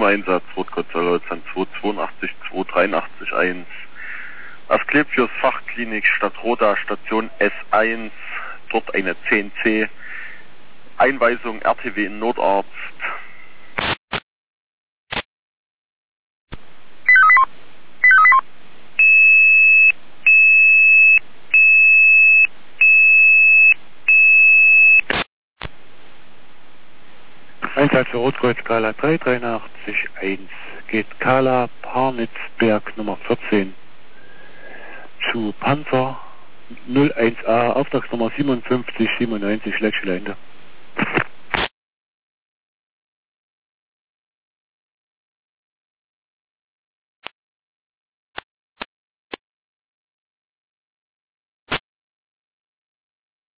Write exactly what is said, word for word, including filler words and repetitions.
Einsatz, Rotgott Solothurn zwei zweiundachtzig zwei dreiundachtzig eins. Asklepios fürs Fachklinik Stadt Roda, Station S eins, dort eine zehn C. Einweisung R T W in Notarzt. Einsatz für Rotkreuz Kala drei dreiundachtzig eins. Geht Kala Parnitzberg Nummer vierzehn zu Panzer null eins A, Auftragsnummer siebenundfünfzig siebenundneunzig, Schleckschleinde.